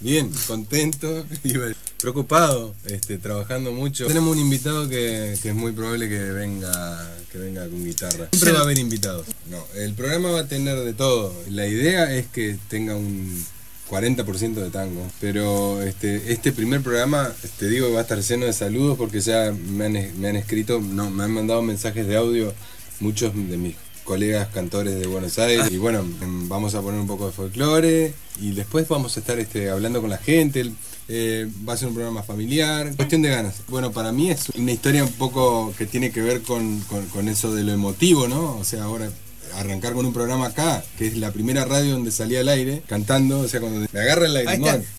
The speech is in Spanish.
Bien, contento y preocupado, trabajando mucho. Tenemos un invitado que es muy probable que venga con guitarra. Siempre va a haber invitados. No, el programa va a tener de todo. La idea es que tenga un 40% de tango, pero este primer programa, te digo, va a estar lleno de saludos porque ya me han escrito, no, me han mandado mensajes de audio muchos de mis colegas cantores de Buenos Aires, y bueno, vamos a poner un poco de folclore y después vamos a estar hablando con la gente. Va a ser un programa familiar, cuestión de ganas. Bueno, para mí es una historia un poco que tiene que ver con eso de lo emotivo, ¿no? O sea, ahora arrancar con un programa acá, que es la primera radio donde salí al aire, cantando, o sea, cuando me agarra el lagrimón.